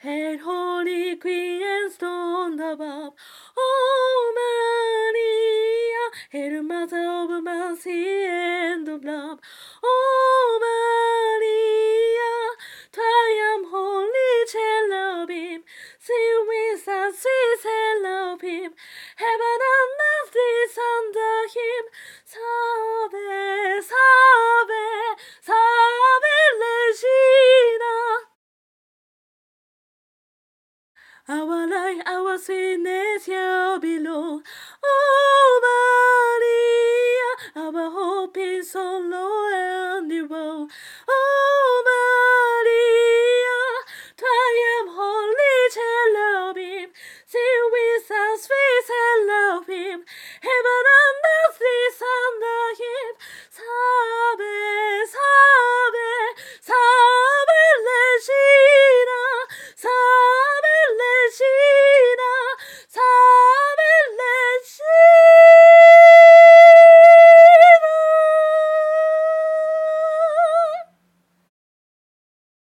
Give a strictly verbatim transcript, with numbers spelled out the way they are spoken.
Hail, Holy Queen enthroned above. Oh, Maria, Hail, Mother of mercy and of love. Oh, Maria, triumph, Holy Cherubim, sing with us, sweet Seraphim. Heaven and earth is under him. Salve, salve, salve, Regina. Our light, our sweetness here below.